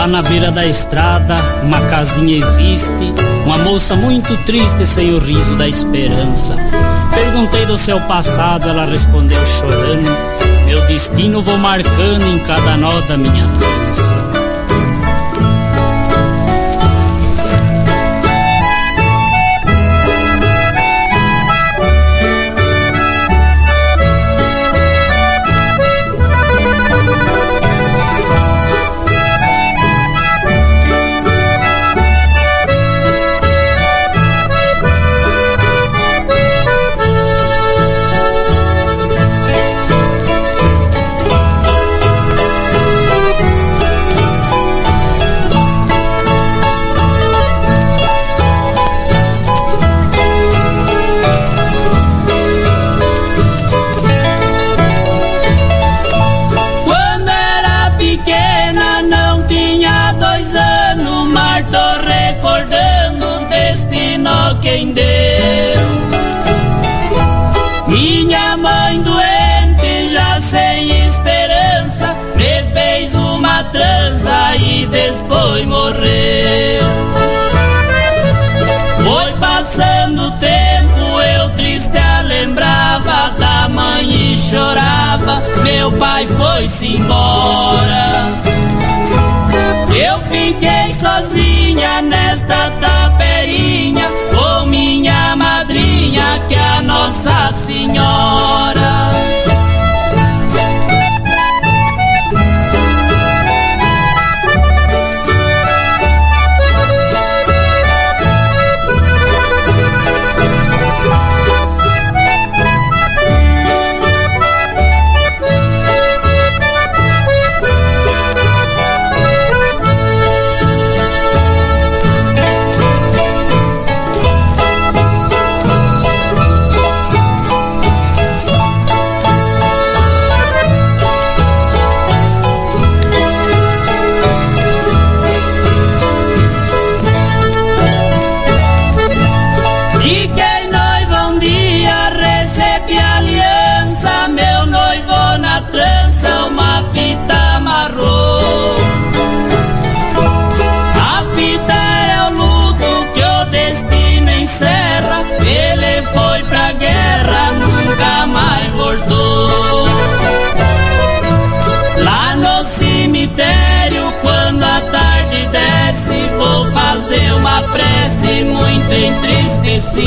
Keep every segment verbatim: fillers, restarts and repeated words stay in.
Lá na beira da estrada, uma casinha existe, uma moça muito triste sem o riso da esperança. Perguntei do seu passado, ela respondeu chorando: meu destino vou marcando em cada nó da minha trança. Quem deu? Minha mãe doente, já sem esperança, me fez uma trança e depois morreu. Foi passando o tempo, eu triste a lembrava da mãe e chorava, meu pai foi-se embora. Eu fiquei sozinha nesta taperinha, com minha madrinha, que é a Nossa Senhora. Ele foi pra guerra, nunca mais voltou. Lá no cemitério, quando a tarde desce, vou fazer uma prece muito entristecida.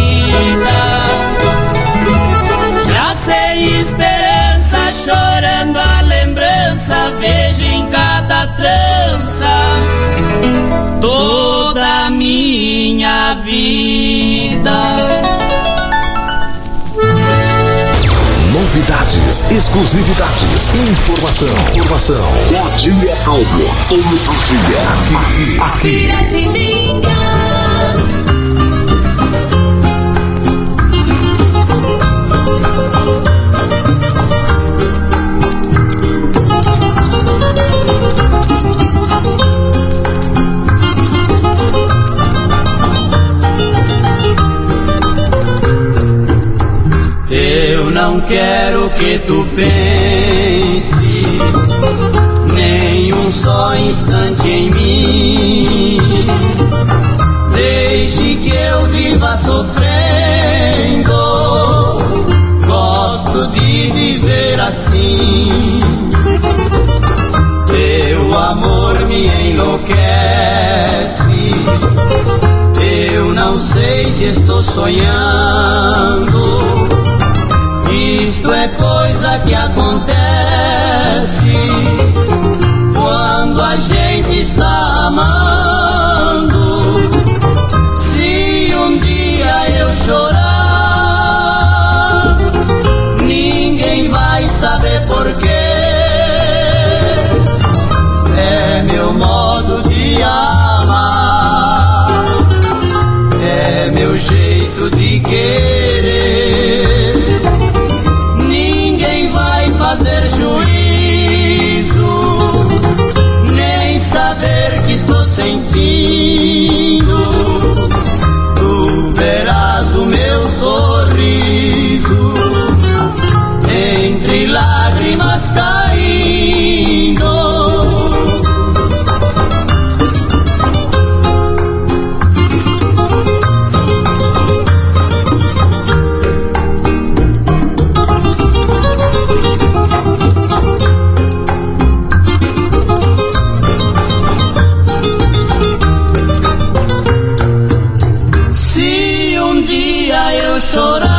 Já sem esperança, chorando a lembrança, vejo em cada trança toda a minha vida. Novidades, exclusividades, informação, informação. O dia é algo, todo dia, aqui, aqui. Piratininga. Eu não quero que tu penses nem um só instante em mim. Deixe que eu viva sofrendo. Gosto de viver assim. Teu amor me enlouquece. Eu não sei se estou sonhando. Isto é coisa que acontece quando a gente está amando. Se um dia eu chorar, ninguém vai saber porquê. É meu modo de amar, é meu jeito de querer. Fazer juízo, nem saber que estou sentindo. Tu verás o meu sorriso entre lágrimas caindo. chorando.